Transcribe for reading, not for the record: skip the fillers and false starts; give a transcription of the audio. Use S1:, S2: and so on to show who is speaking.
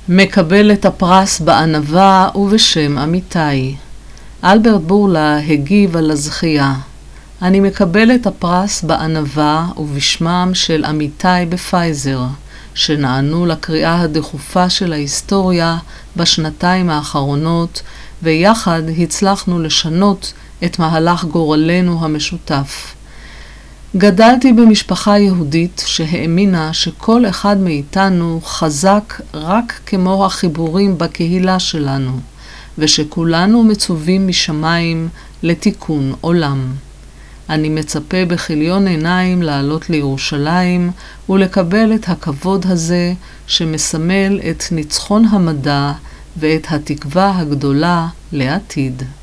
S1: מקבל את הפרס בענווה ובשם עמיתי. אלברט בורלה הגיב על הזכייה. אני מקבל את הפרס בענווה ובשמם של עמיתי בפייזר, שנענו לקריאה הדחופה של ההיסטוריה בשנתיים האחרונות, ויחד הצלחנו לשנות את מהלך גורלנו המשותף. גדלתי במשפחה יהודית שהאמינה שכל אחד מאיתנו חזק רק כמו החיבורים בקהילה שלנו, ושכולנו מצווים משמיים לתיקון עולם. אני מצפה בכיליון עיניים לעלות לירושלים ולקבל את הכבוד הזה שמסמל את ניצחון המדע ואת התקווה הגדולה לעתיד.